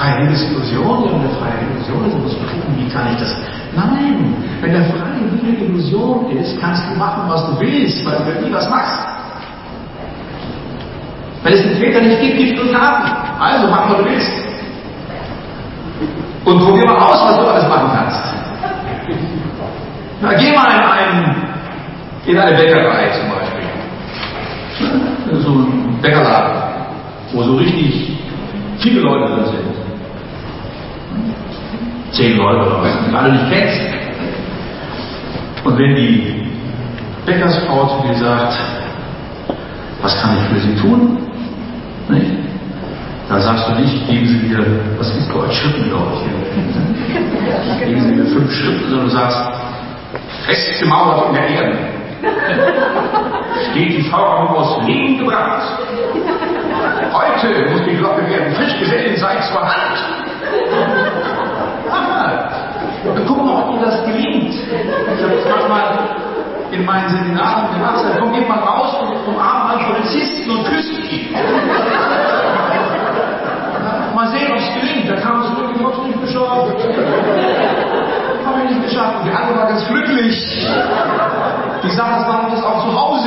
freie Illusion, ja, eine freie Illusion ist, muss ich gucken, wie kann ich das? Nein, wenn der freie Wille Illusion ist, kannst du machen, was du willst, weil du nie was machst. Wenn es den Täter nicht gibt, gibt es nur Taten. Also mach, was du willst. Und probier mal aus, was du alles machen kannst. Na, geh mal in eine Bäckerei zum Beispiel. So ein Bäckerladen, wo so richtig viele Leute drin sind. 10 Leute oder was, die du alle nicht kennst. Und wenn die Bäckersfrau zu dir sagt, was kann ich für Sie tun? Nicht? Dann sagst du nicht, geben Sie mir, was ist bei euch, Schritten, glaube ich. Geben Sie mir 5 Schritte, sondern du sagst, festgemauert in der Erde. Steht die Frau aus Lehm gebrannt. Heute muss die Glocke werden, frisch gesellen, seid zur Hand. Mach mal. Und guck mal, ob dir das gelingt. Ich habe das manchmal in meinen Seminaren gemacht. Dann kommt jemand raus und umarmt einen Polizisten und küsst ihn. Mal sehen, ob es gelingt. Da kam es wirklich, ich hab's nicht geschafft. Habe ich nicht geschafft. Und die andere war ganz glücklich. Die sagt, das war das auch zu Hause.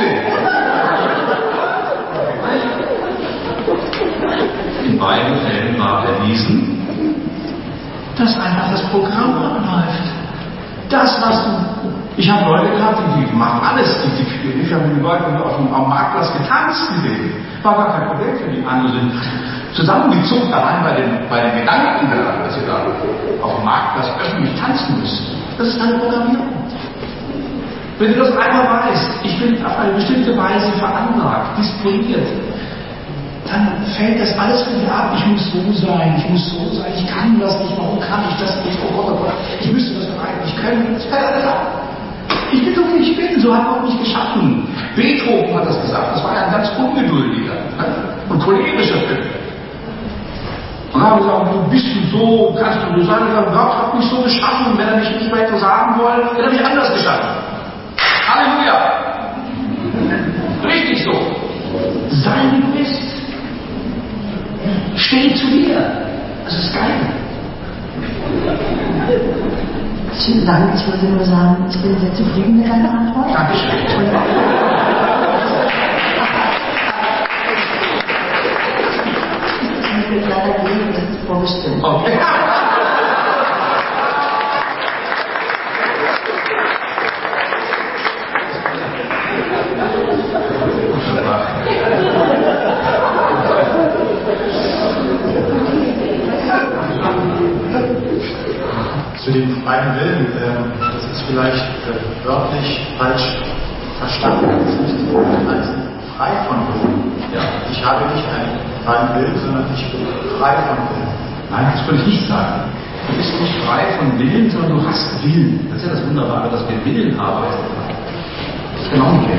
In beiden Fällen war erwiesen, dass einfach das Programm abläuft. Das, was du. Ich habe Leute gehabt, die machen alles. Ich habe mit den Leuten auf dem Marktplatz getanzt mit denen. War gar kein Problem für die. Andere sind zusammengezuckt allein bei den Gedanken daran, dass sie da auf dem Marktplatz öffentlich tanzen müssen. Das ist eine Programmierung. Wenn du das einmal weißt, ich bin auf eine bestimmte Weise veranlagt, disponiert, dann fällt das alles für dich ab. Ich muss so sein, ich kann das nicht, warum kann ich das nicht? Oh Gott, oh Gott, ich müsste das doch eigentlich können. Das fällt alles ab. Ich bin so wie ich bin, so hat Gott mich geschaffen. Beethoven hat das gesagt, das war ja ein ganz ungeduldiger und cholerischer Typ. Und dann haben wir gesagt, du bist so, kannst du so sein, Gott hat mich so geschaffen, und wenn er mich nicht mehr hätte sagen wollen, dann habe ich anders geschaffen. Halleluja! Richtig so. Sei wie du bist. Steh zu dir. Das ist geil. Vielen Dank. Ich wollte nur sagen, ich bin sehr zufrieden mit deiner Antwort. Dankeschön. Ich muss jetzt leider gehen, das ist vorgestellt. Okay. Zu dem freien Willen, das ist vielleicht wörtlich falsch verstanden. Das ist nicht so heißen, frei von Willen. Ja. Ich habe nicht einen freien Willen, sondern ich bin frei von Willen. Nein, das würde ich nicht sagen. Du bist nicht frei von Willen, sondern du hast Willen. Das ist ja das Wunderbare, dass wir Willen haben. Das ist genau umgekehrt.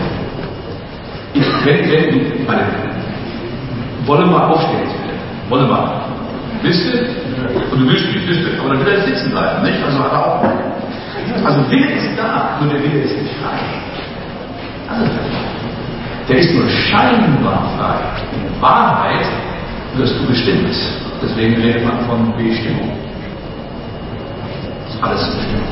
Wenn du, wollen wir aufstehen zu werden. Wollen wir. Willst du? Und du willst nicht, aber dann will er sitzen bleiben, nicht? Also hat er auch. Also Wille ist da, nur der Wille ist nicht frei. Also, der ist nur scheinbar frei. In Wahrheit wirst du bestimmt. Deswegen redet man von Bestimmung. Das ist alles Bestimmung.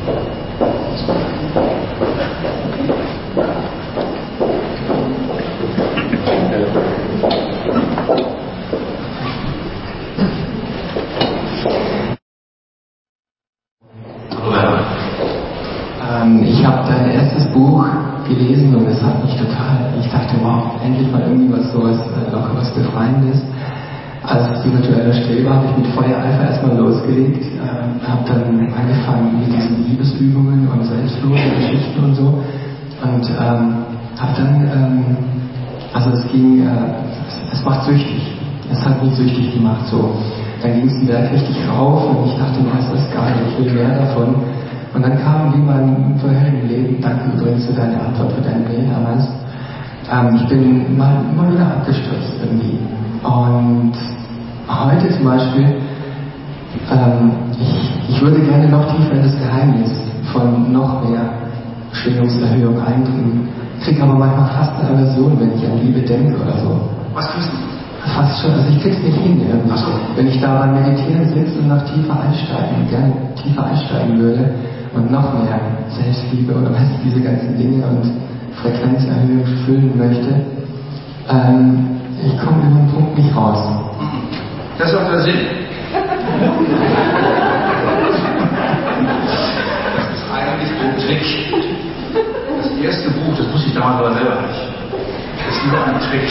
Ich habe dein erstes Buch gelesen und es hat mich total, ich dachte, wow, endlich mal irgendwie was sowas Lockeres, Befreiendes. Als spiritueller Streber habe ich mit Feuereifer erstmal losgelegt, habe dann angefangen mit diesen Liebesübungen und selbstlosen Geschichten und so und habe dann, also es ging, es macht süchtig, es hat mich süchtig gemacht so. Dann ging es den Berg richtig rauf und ich dachte, was ist das geil, ich will mehr davon. Und dann kam wie beim vorherigen Leben, danke übrigens für deine Antwort, für deine Mail damals, ich bin mal immer wieder abgestürzt irgendwie. Und heute zum Beispiel, ich würde gerne noch tiefer in das Geheimnis von noch mehr Schwingungserhöhung eindringen, kriege aber manchmal fast eine Aversion, wenn ich an Liebe denke oder so. Was kriegst du? fast schon, also ich krieg's nicht hin. So. Wenn ich da beim Meditieren sitze und noch gerne tiefer einsteigen würde und noch mehr Selbstliebe oder diese ganzen Dinge und Frequenzerhöhung füllen möchte, ich komme über den Punkt nicht raus. Das ist auch der Sinn. Das ist eigentlich ein Trick. Das erste Buch, das wusste ich damals aber selber nicht. Das ist nur ein Trick.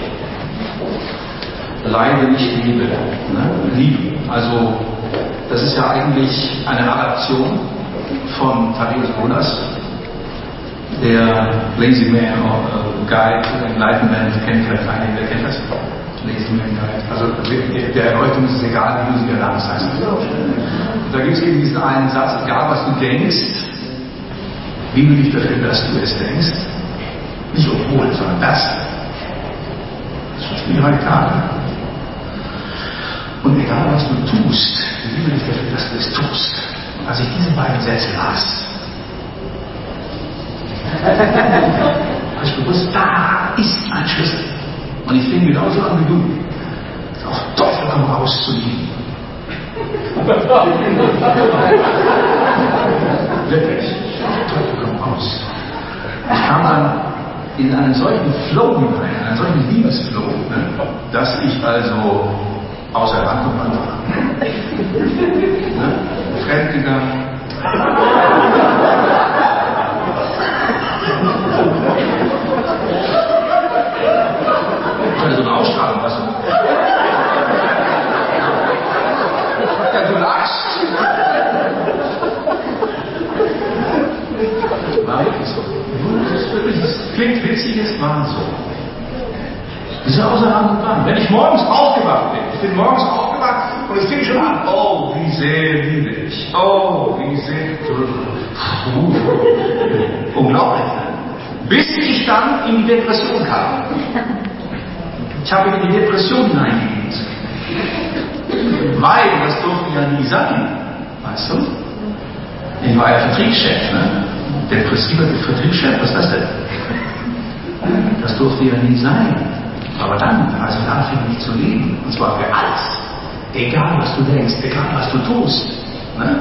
Leide nicht Liebe. Ne? Liebe. Also, das ist ja eigentlich eine Adaption von Thaddeus Bonas, der Lazy Man Guide to Enlightenment, kennt vielleicht einige, wer kennt das? Lazy Man Guide. Also, der Erleuchtung ist es egal, wie du sie erlangst, heißt das. Und da gibt es eben diesen einen Satz, egal was du denkst, liebe dich dafür, dass du es denkst. Nicht obwohl, sondern das. Das ist schon radikal. Und egal was du tust, liebe dich dafür, dass du es tust. Und als ich diese beiden Sätze las, habe ich gewusst, da ist ein Schlüssel. Und ich fing genauso an wie du, auf Teufel komm raus zu lieben. Wirklich, auf Teufel komm raus. Ich kam dann in einen solchen Flow hinein, einen solchen Liebesflow, ne, dass ich also außer Rand und Band war. Ne? Fremdgegangen. Ich hatte so eine Ausstrahlung, was du? Ja, du lachst. War wirklich so. Das klingt witzig, es war so. Das ist außer Rand und Band. Wenn ich morgens aufgewacht bin, ich bin morgens aufgewacht und es fing schon an. Oh, wie sehr liebe ich. Oh, wie sehr. Unglaublich. Bis ich dann in die Depression kam. Ich habe in die Depression hineingegangen. Weil, das durfte ja nie sein. Weißt du? Ich war ja Vertriebschef, ne? Depressiver Vertriebschef, was ist das denn? Das durfte ja nie sein. Aber dann, als ich anfing, mich zu lieben, und zwar für alles, egal was du denkst, egal was du tust, ne?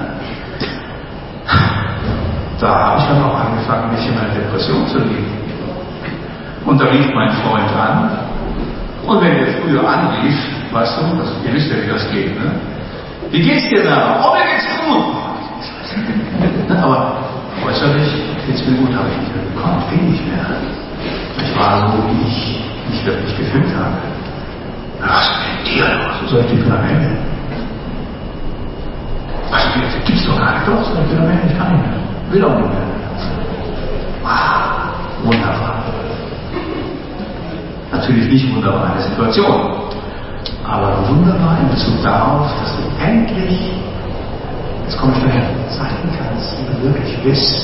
Da habe ich dann auch angefangen, mich in meine Depression zu lieben. Und da rief mein Freund an, und wenn der früher anrief, weißt du, ihr wisst ja, wie das geht, ne? Wie geht's dir da? Oh, mir geht's gut! Aber äußerlich geht's mir gut, habe ich nicht mehr bekommen, ging nicht mehr. Ich war so, wie ich mich wirklich gefühlt habe. Was ist mit dir los? So soll ich dich wieder melden? Was gibt's doch gar nicht. Doch, soll ich wieder melden? Ich kann nicht mehr. Will auch nicht mehr. Ah, wunderbar. Natürlich nicht wunderbar in der Situation, aber wunderbar in Bezug darauf, dass du endlich, jetzt komme ich daher, zeigen kannst, wie du wirklich bist.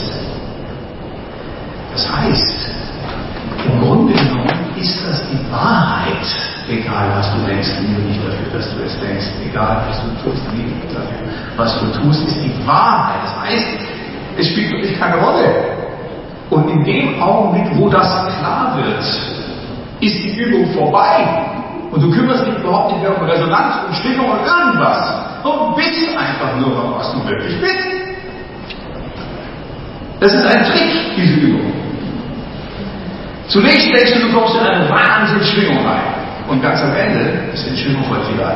Das heißt, im Grunde genommen ist das die Wahrheit, egal was du denkst, liebe nicht dafür, dass du es denkst, egal was du tust, liebe nicht dafür, was du tust, ist die Wahrheit. Das heißt, es spielt wirklich keine Rolle. Und in dem Augenblick, wo das klar wird, ist die Übung vorbei. Und du kümmerst dich überhaupt nicht mehr um Resonanz und Stimmung und irgendwas. Du bist einfach nur noch, was du wirklich bist. Das ist ein Trick, diese Übung. Zunächst denkst du, du kommst in eine Wahnsinnsschwingung rein. Und ganz am Ende ist die Schwingung voll egal.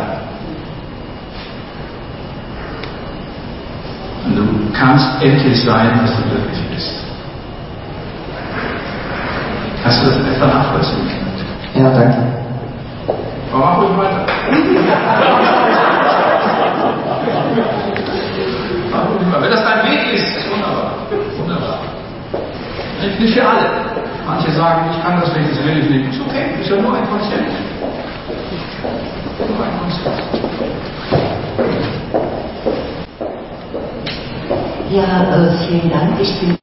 Und du kannst endlich sein, was du wirklich bist. Kannst du das etwa nachvollziehen? Ja, danke. Aber mach ruhig weiter. Wenn das dein Weg ist, ist wunderbar. Wunderbar. Nicht für alle. Manche sagen, ich kann das nicht, das will ich nicht. Ist okay, ist ja nur ein Konzept. Nur ein Konzept. Ja, vielen Dank. Ich bin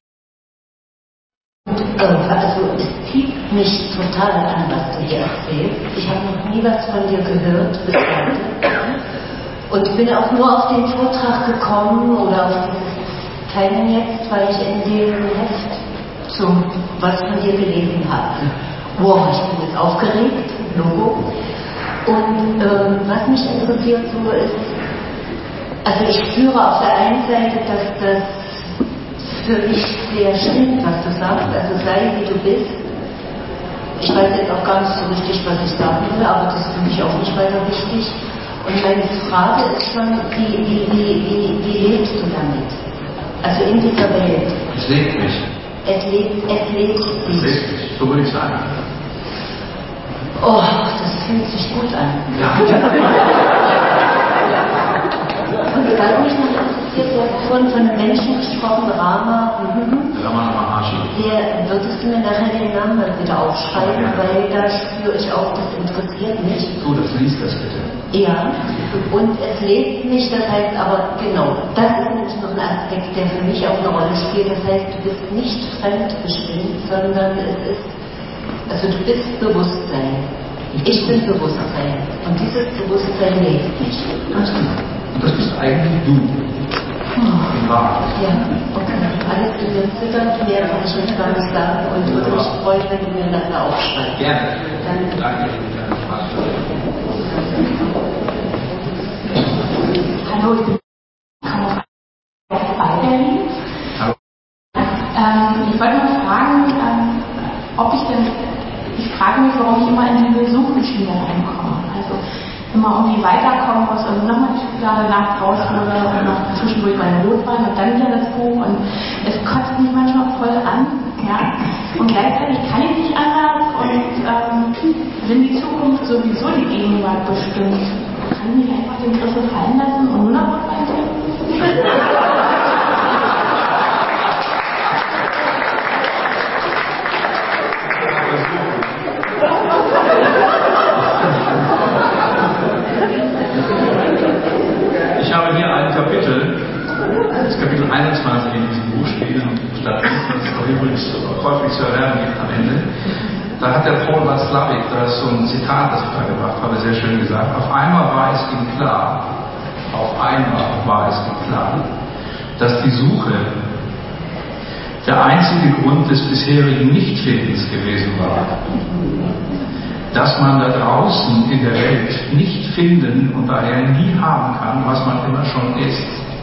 also es zieht mich total an, was du hier erzählst. Ich habe noch nie was von dir gehört bis heute. Und bin auch nur auf den Vortrag gekommen oder auf dieses Teilen jetzt, weil ich in dem Heft was von dir gelesen habe. Wow, ich bin jetzt aufgeregt, Logo. Und was mich interessiert so ist, also ich spüre auf der einen Seite, dass das für mich sehr stimmt, was du sagst, also sei wie du bist. Ich weiß jetzt auch gar nicht so richtig, was ich sagen will, aber das ist für mich auch nicht weiter wichtig. Und meine Frage ist schon, wie lebst du damit? Also in dieser Welt. Es lebt mich. Es lebt dich. So würde ich sagen. Oh, das fühlt sich gut an. Ja. Und was mich noch interessiert, du hast vorhin von einem Menschen gesprochen, Rama. Ramana Maharshi. Würdest du mir nachher den Namen mal wieder aufschreiben, weil da spüre ich auch, das interessiert mich. Du, das liest das bitte. Ja, und es lebt mich, das heißt aber, genau, das ist nämlich noch ein Aspekt, der für mich auch eine Rolle spielt. Das heißt, du bist nicht fremdbestimmt, sondern es ist, also du bist Bewusstsein. Ich bin Bewusstsein. Und dieses Bewusstsein lebt mich. Ganz genau. Und das bist eigentlich du. In Wahrheit. Ja, okay. Alles in mir zittert, mehr kann ich jetzt gar nicht sagen und würde mich freuen, wenn du mir nachher aufschreibst. Gerne. Danke. Hallo, ich bin bei Berlin. Hallo. Ich wollte mal fragen, ich frage mich, warum ich immer in diese Suchmaschine reinkomme. Also immer irgendwie weiterkommen muss und nochmal die Schublade nach raushole und noch zwischendurch meine Rotwein und dann wieder das Buch und es kotzt mich manchmal voll an. Ja? Und gleichzeitig kann ich nicht anders und wenn die Zukunft sowieso die Gegenwart bestimmt, kann ich nicht einfach den Griffel fallen lassen und nur noch Rotwein trinken? Ich habe hier ein Kapitel, das Kapitel 21 in diesem Buch steht, und statt das ist übrigens häufig zu erlernen gibt am Ende. Da hat der Paul Václavic, das ist so ein Zitat, das ich da gebracht habe, sehr schön gesagt. Auf einmal war es ihm klar, dass die Suche der einzige Grund des bisherigen Nichtfindens gewesen war. Dass man da draußen in der Welt nicht finden und daher nie haben kann, was man immer schon ist.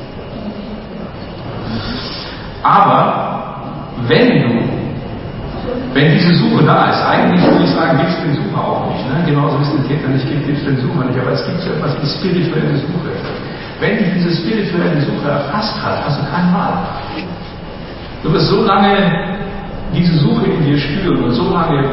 Aber wenn diese Suche da ist, eigentlich würde ich sagen, gibt es den Sucher auch nicht. Ne? Genauso wie es den Täter nicht gibt, gibt es den Sucher nicht. Aber es gibt so etwas wie spirituelle Suche. Wenn dich diese spirituelle Suche erfasst hat, hast du keine Wahl. Du wirst so lange diese Suche in dir spüren und so lange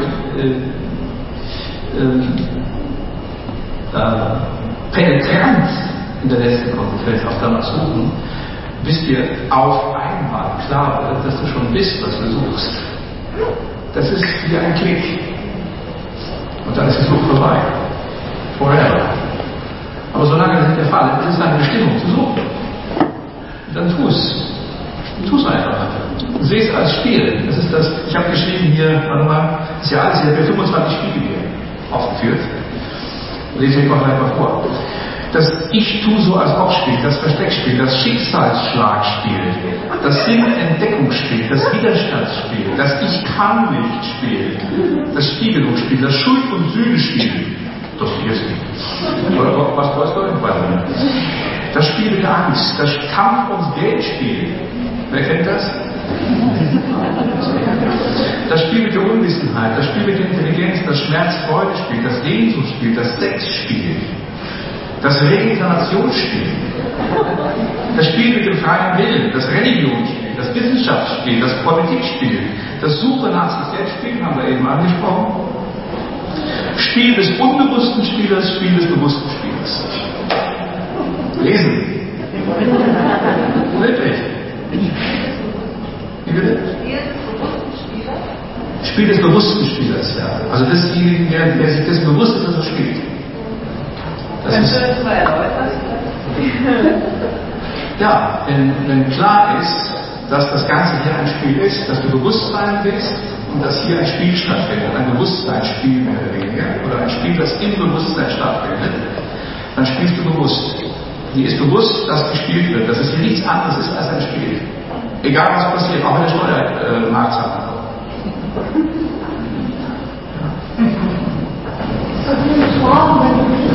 penetrant in der letzten Konsequenz auch danach suchen, bis dir auf einmal klar wird, dass du schon bist, was du suchst. Das ist wie ein Klick. Und dann ist die Suche vorbei. Forever. Aber solange das nicht der Fall ist, ist es deine Bestimmung zu suchen. Und dann tu es. Tu es einfach. Seh es als Spiel. Das ist das, ich habe geschrieben hier, warte mal, das ist ja alles, ich habe 25 Spiele hier aufgeführt. Lese ich auch gleich mal vor. Das Ich-Tu so als Auch-Spiel, das Versteckspiel, das Schicksalsschlagspiel, das Sinn-Entdeckungsspiel, das Widerstandsspiel, das Ich-Kann-nicht-Spiel, das Spiegelungsspiel, das Schuld- und Sühnespiel, das erste. Oder was weißt du? Ich weiß nicht. Das Spiel der Angst, das Kampf- ums Geldspiel. Wer kennt das? Das Spiel mit der Unwissenheit, das Spiel mit der Intelligenz, das Schmerz-Freude-Spiel, das Sehnsuchtsspiel, das Sexspiel, das Reinkarnationsspiel, das Spiel mit dem freien Willen, das Religionsspiel, das Wissenschaftsspiel, das Politikspiel, das Suche nach sich selbst Spiel, haben wir eben angesprochen, Spiel des unbewussten Spielers, Spiel des bewussten Spielers. Lesen. Wirklich. Wie bitte? Spiel des bewussten Spielers, ja. Also desjenigen, der sich dessen bewusst ist, dass er spielt. Kannst du das mal erläutern? Ja, wenn klar ist, dass das Ganze hier ein Spiel ist, dass du Bewusstsein bist und dass hier ein Spiel stattfindet, ein Bewusstseinsspiel mehr oder weniger, oder ein Spiel, das im Bewusstsein stattfindet, dann spielst du bewusst. Dir ist bewusst, dass gespielt wird, dass es hier nichts anderes ist als ein Spiel. Egal was passiert, auch wenn der Steuermarktzahler kommt. Ist so wie ein Traum, wenn du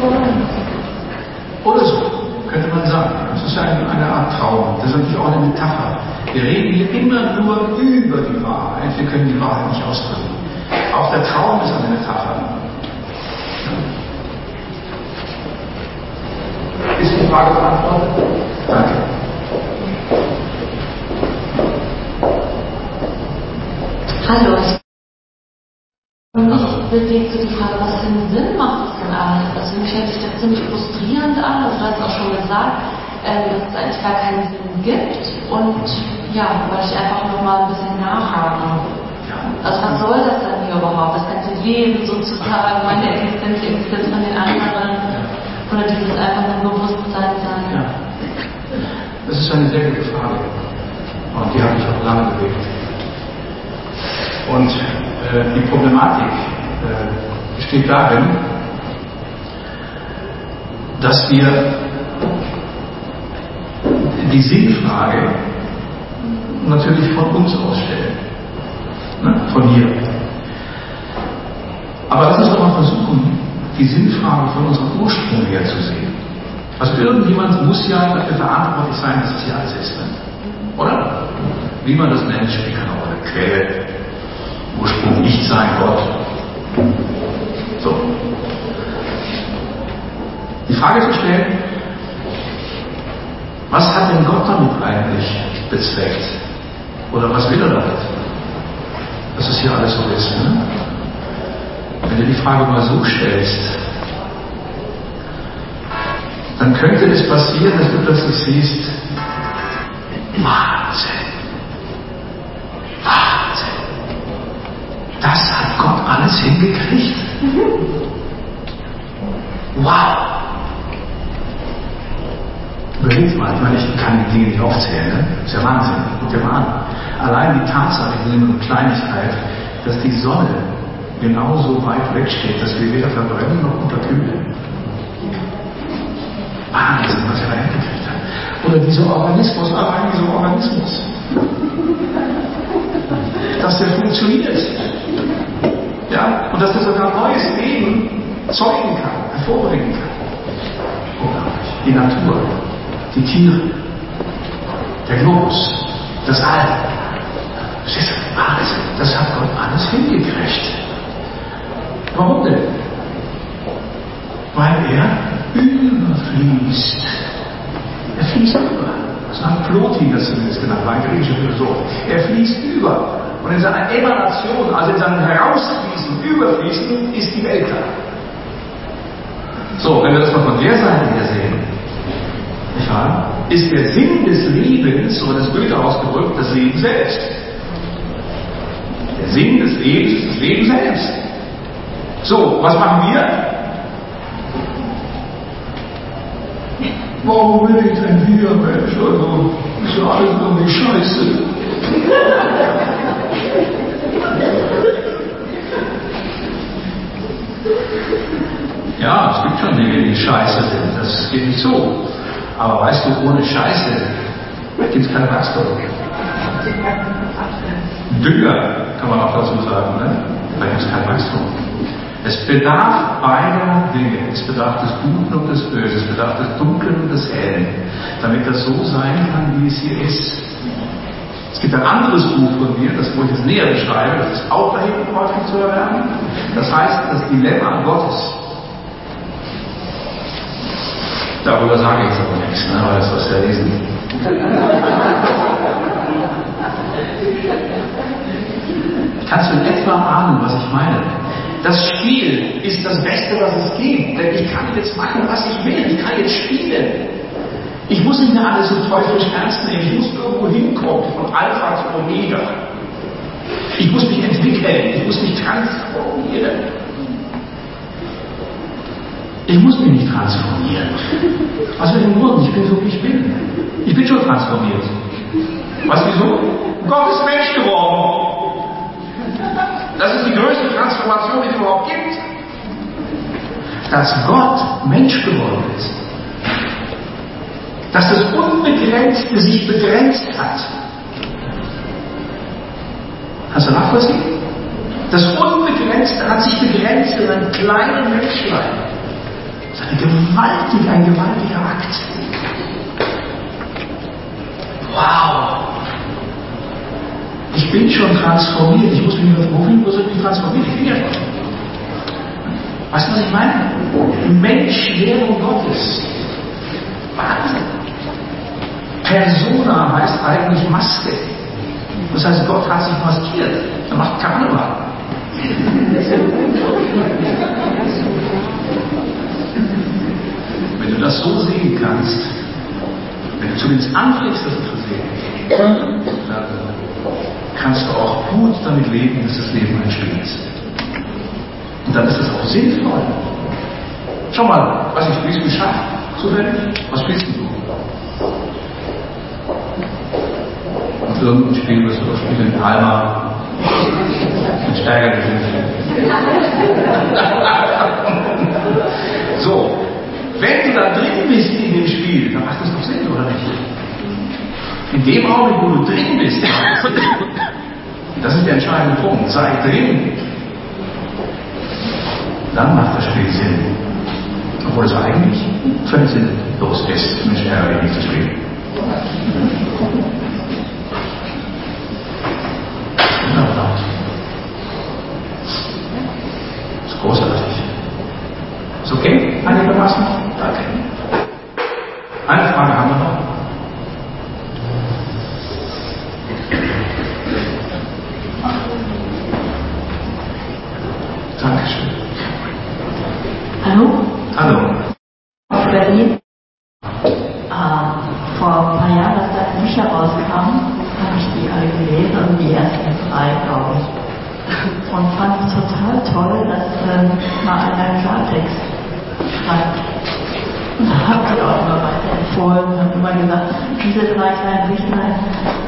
Oder so, könnte man sagen. Das ist eine Art Traum. Das ist natürlich auch eine Metapher. Wir reden hier immer nur über die Wahrheit. Wir können die Wahrheit nicht ausdrücken. Auch der Traum ist eine Metapher. Ist die Frage beantwortet? Danke. Hallo. Mich bewegt so die Frage, was für einen Sinn macht das denn alles? Also mich hört sich das ziemlich frustrierend an, also du hast auch schon gesagt, dass es eigentlich gar keinen Sinn gibt und ja, wollte ich einfach nochmal ein bisschen nachhaken. Also was soll das dann hier überhaupt? Das ganze Leben sozusagen, meine Existenz, die Existenz von den anderen oder dieses einfach nur Bewusstsein sein? Ja. Das ist eine sehr gute Frage und die habe ich auch lange bewegt. Und die Problematik besteht darin, dass wir die Sinnfrage natürlich von uns ausstellen, ne? Von hier. Aber lass uns doch mal versuchen, die Sinnfrage von unserem Ursprung her zu sehen. Also irgendjemand muss ja dafür verantwortlich sein, dass das hier alles ist, ne? Oder? Wie man das nennt, spielt keine Rolle. Quelle, Ursprung, Ich-Sein, Gott. So. Die Frage zu stellen, was hat denn Gott damit eigentlich bezweckt? Oder was will er damit? Dass es hier alles so ist. Ne? Wenn du die Frage mal so stellst, dann könnte es passieren, dass du plötzlich siehst, Wahnsinn. Das hat Gott alles hingekriegt. Wow. Überlegt mal, ich meine, ich kann die Dinge nicht aufzählen, ne? Das ist ja Wahnsinn. Guck dir mal an. Allein die Tatsache, ich nehme eine Kleinigkeit, dass die Sonne genauso weit weg steht, dass wir weder verbrennen noch unterkühlen. Wahnsinn, was er da hingekriegt hat. Oder dieser Organismus, allein dieser Organismus. Dass der funktioniert. Ja, und dass er sogar neues Leben zeugen kann, hervorbringen kann. Die Natur, die Tiere, der Globus, das All. Das ist Wahnsinn. Das hat Gott alles hingekriegt. Warum denn? Weil er überfließt. Er fließt über. Das hat Plotinus zumindest genannt, war ein griechischer Philosoph. Er fließt über. Und in seiner Emanation, also in seinem Herausfließen, Überfließen, ist die Welt da. So, wenn wir das mal von der Seite her sehen, nicht wahr? Ist der Sinn des Lebens, oder das Bild ausgedrückt, das Leben selbst. Der Sinn des Lebens ist das Leben selbst. So, was machen wir? Warum will ich denn hier, Mensch? Also, ist ja alles irgendwie scheiße. Ja, es gibt schon Dinge, die scheiße sind. Das geht nicht so. Aber weißt du, ohne Scheiße gibt es kein Wachstum. Dünger, kann man auch dazu sagen, ne? Da gibt es kein Wachstum. Es bedarf beider Dinge. Es bedarf des Guten und des Bösen. Es bedarf des Dunklen und des Hellen. Damit das so sein kann, wie es hier ist. Es gibt ein anderes Buch von mir, das wo ich es näher beschreibe, das ist auch da hinten häufig zu erwerben. Das heißt, das Dilemma Gottes. Darüber sage ich jetzt aber nichts, ne, weil das was wir lesen. Kannst du in etwa ahnen, was ich meine? Das Spiel ist das Beste, was es gibt. Denn ich kann jetzt machen, was ich will. Ich kann jetzt spielen. Ich muss nicht mehr alles so teuflisch ernst nehmen. Ich muss irgendwo hinkommen, von Alpha zu Omega. Ich muss mich entwickeln. Ich muss mich transformieren. Ich muss mich nicht transformieren. Was für ein Grund? Ich bin so, wie ich bin. Ich bin schon transformiert. Weißt du wieso? Gott ist Mensch geworden. Das ist die größte Transformation, die es überhaupt gibt. Dass Gott Mensch geworden ist. Dass das Unbegrenzte sich begrenzt hat. Hast du nachvollziehen? Das Unbegrenzte hat sich begrenzt in einem kleinen Menschlein. Das ist ein gewaltiger Akt. Wow! Ich bin schon transformiert. Ich muss mich nur wohin, wo soll ich mich transformieren? Ich bin ja schon. Weißt du, was ich meine? Menschwerdung Gottes. Wahnsinn. Persona heißt eigentlich Maske. Das heißt, Gott hat sich maskiert. Er macht Karneval. Wenn du das so sehen kannst, wenn du zumindest anfängst, das zu sehen, dann kannst du auch gut damit leben, dass das Leben ein Spiel ist. Und dann ist das auch sinnvoll. Schau mal, was ich spielst du Schach? Zufällig? Was spielst du? Und irgendein Spiel wirst du auch spielen, Alma, ein Steiger So, wenn du da drin bist in dem Spiel, dann macht das doch Sinn, oder nicht? In dem Augenblick, wo du drin bist, das ist der entscheidende Punkt, sei drin, dann macht das Spiel Sinn. Obwohl es eigentlich völlig sinnlos ist, mit Stärke zu spielen. Wunderbar. Das ist großartig. Ist okay? Einigermaßen? Danke. Eine Frage haben wir noch. Dankeschön. Hallo? Hallo. Aus Berlin. Vor ein paar Jahren, als da Bücher rauskamen, habe ich die alle gelesen und die ersten 3, glaube ich. Und fand es total toll, dass mal einer Klartext schreibt. Und da habe ich auch immer weiterempfohlen und habe immer gesagt, diese 3 kleinen Büchlein,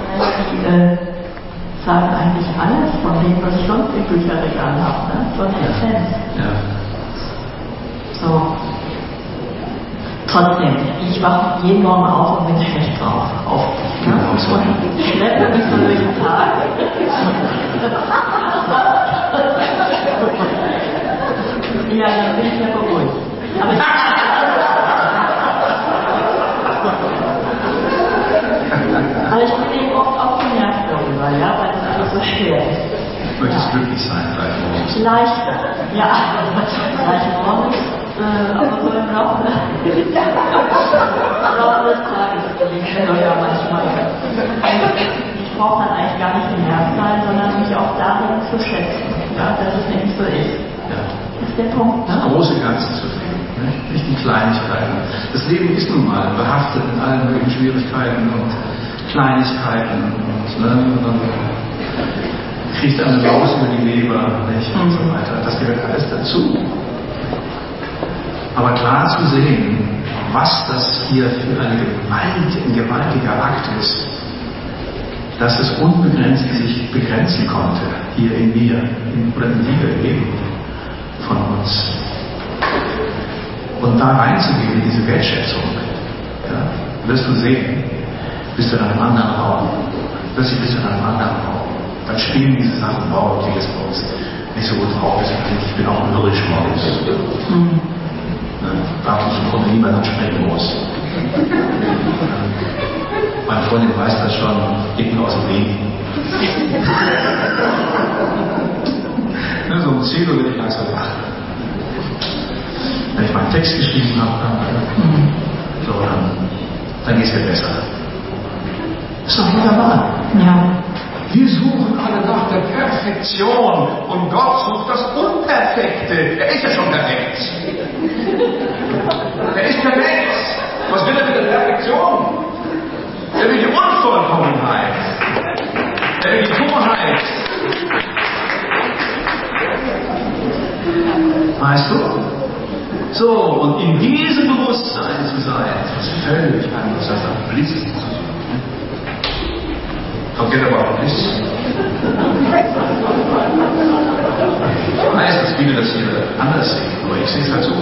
die sagen eigentlich alles von dem, was ich sonst im Bücherregal habe, ne? So eine Essenz. Ja. So. Trotzdem, ich wache jeden Morgen auf und bin schlecht drauf. Ne? Und schleppe mich so durch den Tag. Ja, dann bin ich ja beruhigt. Aber ich bin eben oft auch genervt darüber, ja, weil es alles so schwer ist. Du möchtest glücklich sein, gleich morgens. Vielleicht, ja, gleich morgens, aber so im Laufe des Tages gelingt mir ja manchmal. Ich brauche dann eigentlich gar nicht genervt sein, sondern mich auch darin zu schätzen, ja, dass es nicht so ist. Ja. Das ist der Punkt, ne? Das große Ganze zu sehen, nicht die Kleinigkeiten. Das Leben ist nun mal behaftet mit allen möglichen Schwierigkeiten und Kleinigkeiten und dann kriegt eine Laus über die Leber, nicht, und so weiter. Das gehört alles dazu. Aber klar zu sehen, was das hier für ein gewaltiger Akt ist, dass es unbegrenzt sich begrenzen konnte, hier in mir, oder in dir, in jedem von uns. Und da reinzugehen in diese Wertschätzung, ja, wirst du sehen, bist du in einem anderen Raum, plötzlich bist du in einem anderen Raum. Dann spielen diese Sachen, wow, die jetzt bei uns nicht so gut drauf ist. Ich bin auch mürrisch morgens. Da ich komme niemand ansprechen muss. Meine Freundin weiß das schon, geht mir aus dem Weg. So um 10 Uhr bin ich langsam wach. Wenn ich meinen Text geschrieben habe, dann geht es mir besser. Ist doch wunderbar. Ja. Wir suchen alle nach der Perfektion und Gott sucht das Unperfekte. Er ist ja schon perfekt. Er ist perfekt. Was will er mit der Perfektion? Er will die Unvollkommenheit. Er will die Torheit. Weißt du? So, und in diesem Bewusstsein zu sein, das ist völlig anders als ein Blitz zu suchen. Forget about this. Ich weiß, dass viele das hier anders sehen, aber ich sehe es halt so.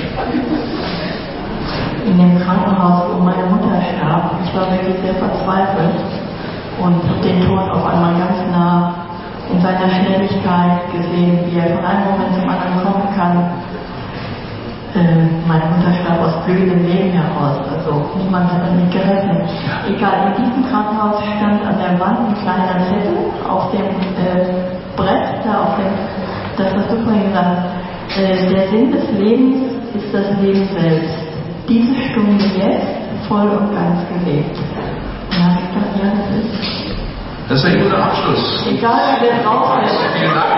In dem Krankenhaus, wo meine Mutter starb, ich war wirklich sehr verzweifelt und habe den Tod auf einmal ganz nah in seiner Schnelligkeit gesehen, wie er von einem Moment zum anderen kommen kann. Meine Mutter starb aus blühendem Leben heraus, also niemand hat damit gerechnet. Egal, in diesem Krankenhaus stand an der Wand ein kleiner Zettel auf dem Brett, da auf dem, das hast du vorhin gesagt, der Sinn des Lebens ist das Leben selbst. Diese Stunde jetzt voll und ganz gelebt. Und dann habe ich gedacht, ja, das ist. Das wäre ein guter Abschluss. Egal, wer drauf ist. Vielen Dank.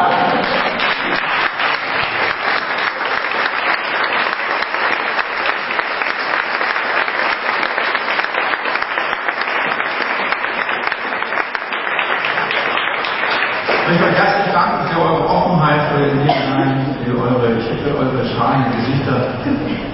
Ich möchte euch herzlich danken für eure Offenheit, für eure strahlenden Gesichter.